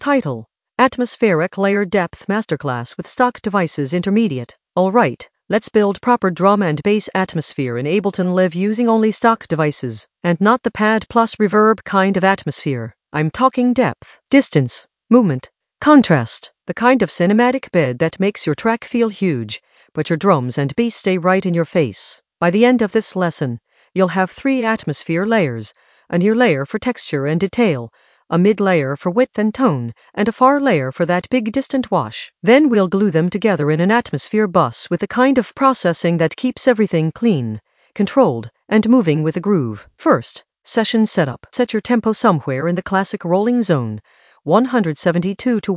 Title: Atmospheric Layer Depth Masterclass with Stock Devices Intermediate. Alright, let's build proper drum and bass atmosphere in Ableton Live using only stock devices, and not the pad plus reverb kind of atmosphere. I'm talking depth, distance, movement, contrast, the kind of cinematic bed that makes your track feel huge, but your drums and bass stay right in your face. By the end of this lesson, you'll have 3 atmosphere layers: a near layer for texture and detail, a mid layer for width and tone, and a far layer for that big distant wash. Then we'll glue them together in an atmosphere bus with the kind of processing that keeps everything clean, controlled, and moving with a groove. First, session setup. Set your tempo somewhere in the classic rolling zone, 172 to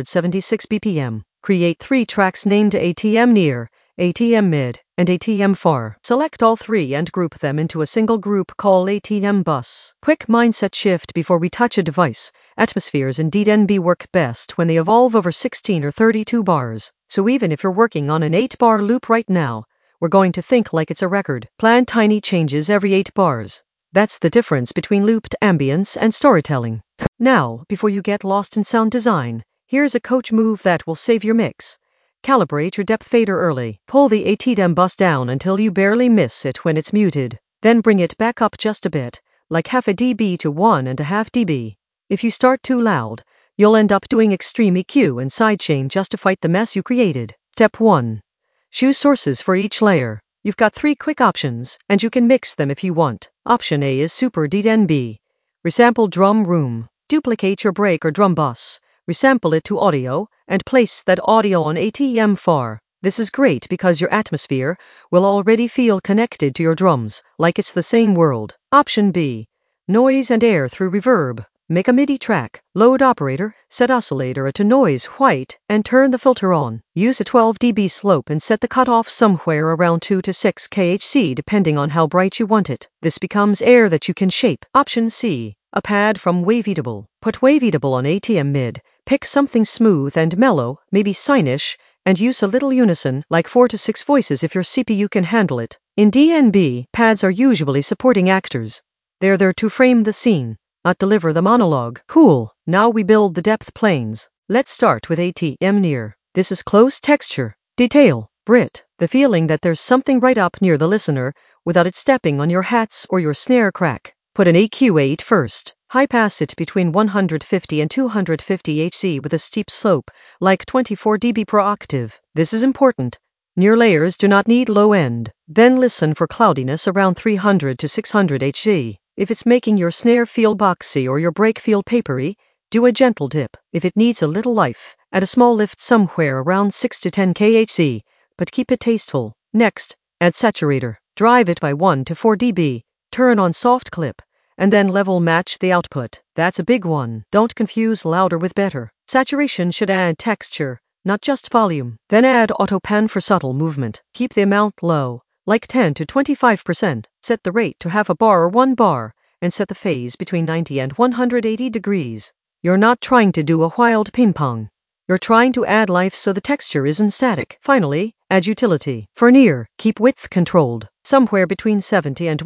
176 BPM. Create 3 tracks named ATM Near, ATM Mid, and ATM Far. Select all 3 and group them into a single group called ATM Bus. Quick mindset shift before we touch a device. Atmospheres in DNB work best when they evolve over 16 or 32 bars. So even if you're working on an 8-bar loop right now, we're going to think like it's a record. Plan tiny changes every 8 bars. That's the difference between looped ambience and storytelling. Now, before you get lost in sound design, here's a coach move that will save your mix. Calibrate your depth fader early. Pull the ATM bus down until you barely miss it when it's muted. Then bring it back up just a bit, like half a dB to 1.5 dB. If you start too loud, you'll end up doing extreme EQ and sidechain just to fight the mess you created. Step 1. Choose sources for each layer. You've got 3 quick options, and you can mix them if you want. Option A is Super DNB. Resample drum room. Duplicate your break or drum bus. Resample it to audio, and place that audio on ATM Far. This is great because your atmosphere will already feel connected to your drums, like it's the same world. Option B. Noise and air through reverb. Make a MIDI track. Load operator, set oscillator to noise white, and turn the filter on. Use a 12 dB slope and set the cutoff somewhere around 2 to 6 kHz depending on how bright you want it. This becomes air that you can shape. Option C. A pad from Waveatable. Put Waveatable on ATM Mid. Pick something smooth and mellow, maybe Cynish, and use a little unison, like 4 to 6 voices if your CPU can handle it. In DNB, pads are usually supporting actors. They're there to frame the scene, not deliver the monologue. Cool. Now we build the depth planes. Let's start with ATM Near. This is close texture, detail, Brit, the feeling that there's something right up near the listener without it stepping on your hats or your snare crack. Put an EQ8 first. High pass it between 150 and 250 Hz with a steep slope, like 24 dB per octave. This is important. Near layers do not need low end. Then listen for cloudiness around 300 to 600 Hz. If it's making your snare feel boxy or your break feel papery, do a gentle dip. If it needs a little life, add a small lift somewhere around 6 to 10 kHz, but keep it tasteful. Next, add saturator. Drive it by 1 to 4 dB. Turn on soft clip, and then level match the output. That's a big one. Don't confuse louder with better. Saturation should add texture, not just volume. Then add auto pan for subtle movement. Keep the amount low, like 10 to 25%. Set the rate to half a bar or 1 bar, and set the phase between 90 and 180 degrees. You're not trying to do a wild ping pong. You're trying to add life so the texture isn't static. Finally, add utility. For near, keep width controlled. Somewhere between 70 and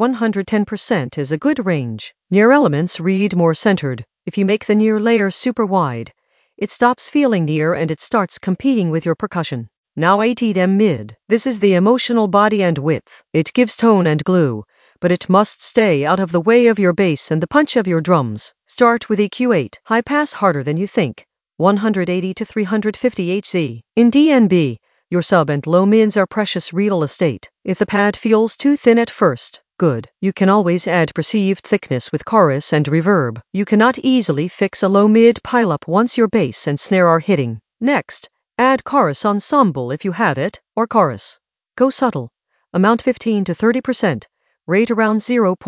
110% is a good range. Near elements read more centered. If you make the near layer super wide, it stops feeling near and it starts competing with your percussion. Now ATM Mid. This is the emotional body and width. It gives tone and glue, but it must stay out of the way of your bass and the punch of your drums. Start with EQ8. High pass harder than you think. 180 to 350 Hz. In DNB, your sub and low mids are precious real estate. If the pad feels too thin at first, good. You can always add perceived thickness with chorus and reverb. You cannot easily fix a low mid pileup once your bass and snare are hitting. Next, add chorus ensemble if you have it, or chorus. Go subtle. Amount 15 to 30%. Rate around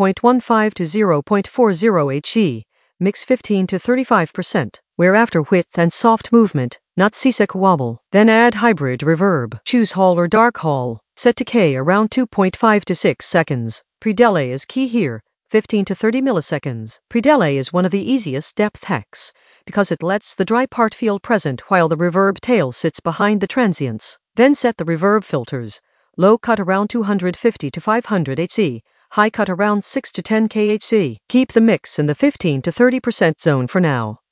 0.15 to 0.40 Hz. Mix 15 to 35%. Whereafter width and soft movement, not seasick wobble. Then add hybrid reverb. Choose Hall or Dark Hall. Set decay around 2.5 to 6 seconds. Pre-delay is key here, 15 to 30 milliseconds. Pre-delay is one of the easiest depth hacks, because it lets the dry part feel present while the reverb tail sits behind the transients. Then set the reverb filters. Low cut around 250 to 500 Hz. High cut around 6 to 10 kHz. Keep the mix in the 15 to 30% zone for now.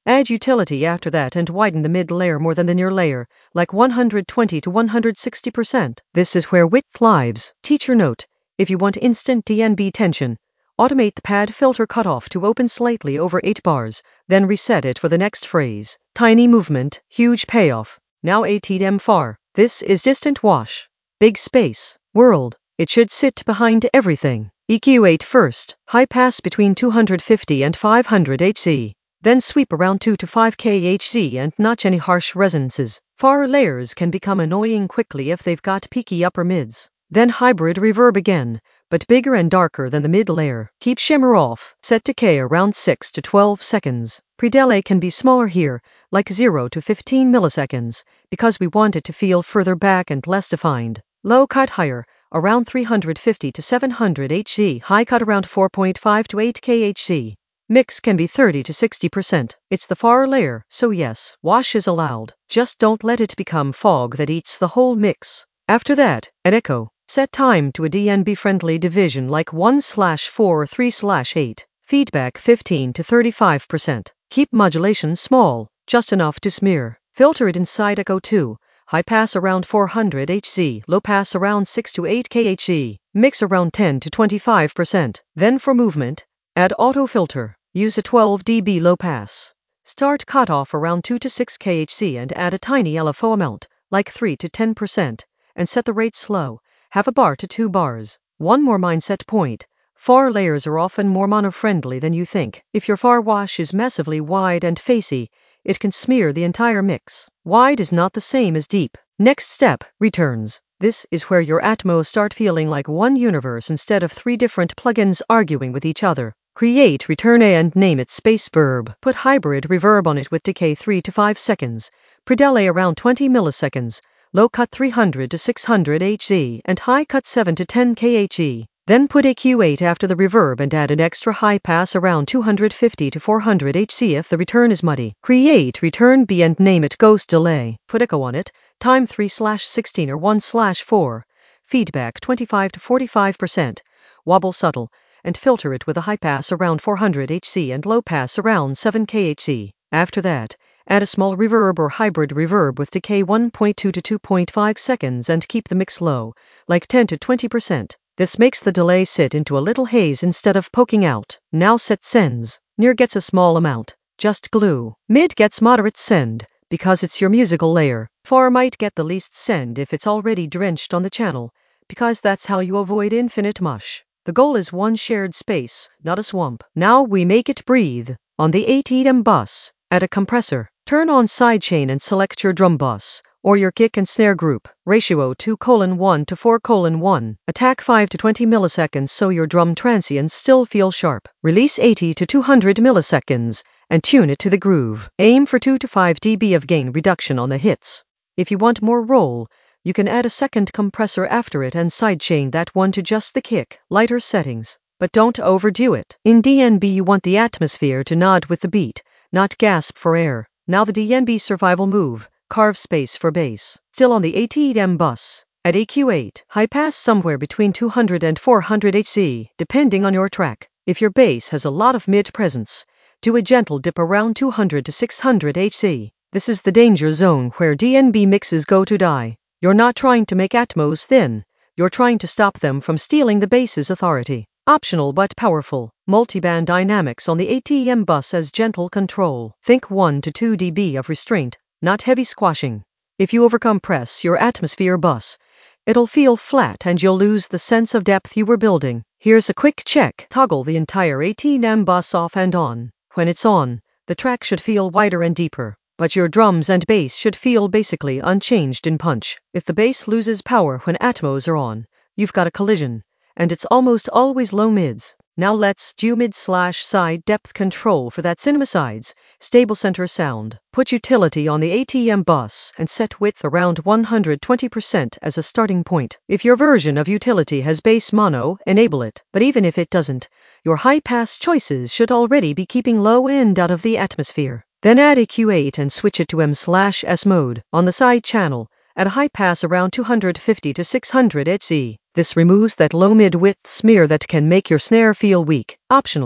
Add utility after that and widen the mid layer more than the near layer, like 120 to 160%. This is where width lies. Teacher note: if you want instant DNB tension, automate the pad filter cutoff to open slightly over 8 bars, then reset it for the next phrase. Tiny movement, huge payoff. Now ATM far. This is distant wash. Big space. World. It should sit behind everything. EQ8 first. High pass between 250 and 500 Hz. Then sweep around 2 to 5 kHz and notch any harsh resonances. Far layers can become annoying quickly if they've got peaky upper mids. Then hybrid reverb again, but bigger and darker than the mid layer. Keep shimmer off. Set decay around 6 to 12 seconds. Pre-delay can be smaller here, like 0 to 15 milliseconds, because we want it to feel further back and less defined. Low cut higher, around 350 to 700 Hz. High cut around 4.5 to 8 kHz. Mix can be 30 to 60%. It's the far layer, so yes, wash is allowed. Just don't let it become fog that eats the whole mix. After that, at echo, set time to a DNB-friendly division like 1/4 or 3/8. Feedback 15 to 35%. Keep modulation small, just enough to smear. Filter it inside echo 2. High pass around 400 Hz, low pass around 6 to 8 kHz. Mix around 10 to 25%. Then for movement, add auto filter. Use a 12 dB low pass. Start cutoff around 2 to 6 kHz and add a tiny LFO amount, like 3 to 10%, and set the rate slow, half a bar to 2 bars. One more mindset point. Far layers are often more mono-friendly than you think. If your far wash is massively wide and facey, it can smear the entire mix. Wide is not the same as deep. Next step, returns. This is where your Atmos start feeling like one universe instead of 3 different plugins arguing with each other. Create return A and name it space verb. Put hybrid reverb on it with decay 3 to 5 seconds, pre-delay around 20 milliseconds, low cut 300 to 600 Hz, and high cut 7 to 10 kHz. Then put EQ8 after the reverb and add an extra high pass around 250 to 400 Hz if the return is muddy. Create return B and name it ghost delay. Put echo on it, time 3/16 or 1/4. Feedback 25 to 45%. Wobble subtle, and filter it with a high pass around 400 Hz and low pass around 7 kHz. After that, add a small reverb or hybrid reverb with decay 1.2 to 2.5 seconds and keep the mix low, like 10 to 20%. This makes the delay sit into a little haze instead of poking out. Now set sends. Near gets a small amount, just glue. Mid gets moderate send, because it's your musical layer. Far might get the least send if it's already drenched on the channel, because that's how you avoid infinite mush. The goal is one shared space, not a swamp. Now we make it breathe. On the ATM bus, add a compressor. Turn on sidechain and select your drum bus, or your kick and snare group. Ratio 2:1 to 4:1. Attack 5 to 20 milliseconds so your drum transients still feel sharp. Release 80 to 200 milliseconds, and tune it to the groove. Aim for 2 to 5 dB of gain reduction on the hits. If you want more roll, you can add a second compressor after it and sidechain that one to just the kick. Lighter settings. But don't overdo it. In DNB you want the atmosphere to nod with the beat, not gasp for air. Now the DNB survival move. Carve space for bass. Still on the ATM bus. At EQ8, high pass somewhere between 200 and 400 Hz, depending on your track. If your bass has a lot of mid presence, do a gentle dip around 200 to 600 Hz. This is the danger zone where DNB mixes go to die. You're not trying to make Atmos thin, you're trying to stop them from stealing the bass's authority. Optional but powerful. Multiband dynamics on the ATM bus as gentle control. Think 1 to 2 dB of restraint, not heavy squashing. If you overcompress your atmosphere bus, it'll feel flat and you'll lose the sense of depth you were building. Here's a quick check. Toggle the entire ATM bus off and on. When it's on, the track should feel wider and deeper, but your drums and bass should feel basically unchanged in punch. If the bass loses power when Atmos are on, you've got a collision, and it's almost always low mids. Now let's do mid/side depth control for that cinema sides, stable center sound. Put utility on the ATM bus and set width around 120% as a starting point. If your version of utility has bass mono, enable it. But even if it doesn't, your high pass choices should already be keeping low end out of the atmosphere. Then add EQ8 and switch it to M/S mode. On the side channel, at a high pass around 250 to 600 Hz. This removes that low mid width smear that can make your snare feel weak. Optionally,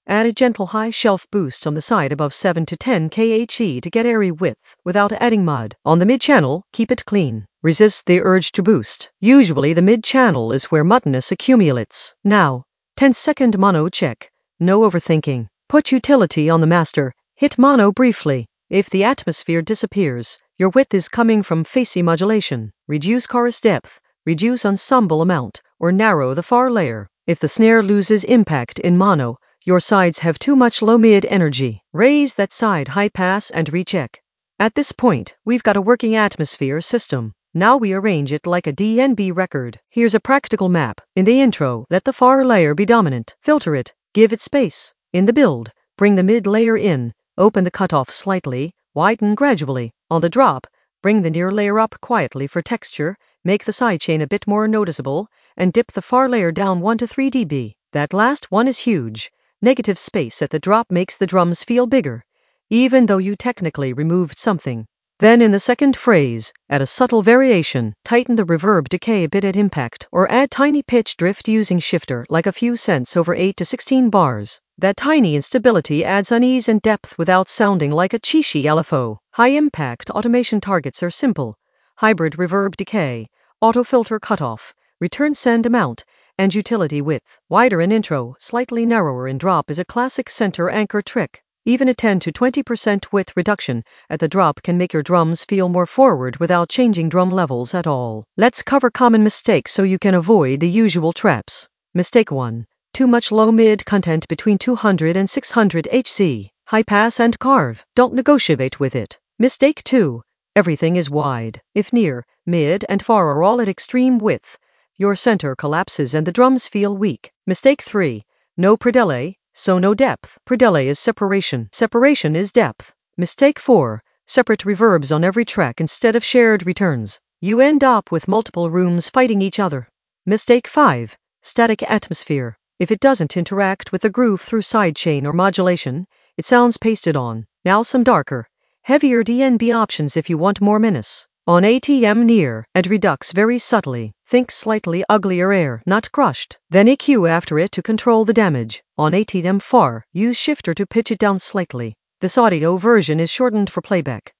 Add a gentle high shelf boost on the side above 7 to 10 kHz to get airy width without adding mud. On the mid-channel, keep it clean. Resist the urge to boost. Usually the mid-channel is where muddiness accumulates. Now, 10-second mono check. No overthinking. Put utility on the master. Hit mono briefly. If the atmosphere disappears, your width is coming from phase modulation. Reduce chorus depth, reduce ensemble amount, or narrow the far layer. If the snare loses impact in mono, your sides have too much low-mid energy. Raise that side high pass and recheck. At this point, we've got a working atmosphere system. Now we arrange it like a DNB record. Here's a practical map. In the intro, let the far layer be dominant. Filter it. Give it space. In the build, bring the mid layer in. Open the cutoff slightly. Widen gradually. On the drop, bring the near layer up quietly for texture. Make the sidechain a bit more noticeable. And dip the far layer down 1 to 3 dB. That last one is huge. Negative space at the drop makes the drums feel bigger, even though you technically removed something. Then in the second phrase, add a subtle variation. Tighten the reverb decay a bit at impact, or add tiny pitch drift using shifter, like a few cents over 8 to 16 bars. That tiny instability adds unease and depth without sounding like a cheesy LFO. High-impact automation targets are simple. Hybrid reverb decay, auto-filter cutoff, return send amount, and utility width. Wider in intro, slightly narrower in drop is a classic center anchor trick. Even a 10 to 20% width reduction at the drop can make your drums feel more forward without changing drum levels at all. Let's cover common mistakes so you can avoid the usual traps. Mistake 1. Too much low-mid content between 200 and 600 Hz. High pass and carve. Don't negotiate with it. Mistake 2. Everything is wide. If near, mid, and far are all at extreme width, your center collapses and the drums feel weak. Mistake 3. No predelay, so no depth. Predelay is separation. Separation is depth. Mistake 4. Separate reverbs on every track instead of shared returns. You end up with multiple rooms fighting each other. Mistake 5. Static atmosphere. If it doesn't interact with the groove through sidechain or modulation, it sounds pasted on. Now some darker, heavier DNB options if you want more menace. On ATM near, and redux very subtly. Think slightly uglier air, not crushed. Then EQ after it to control the damage. On ATM far, use shifter to pitch it down slightly. This audio version is shortened for playback.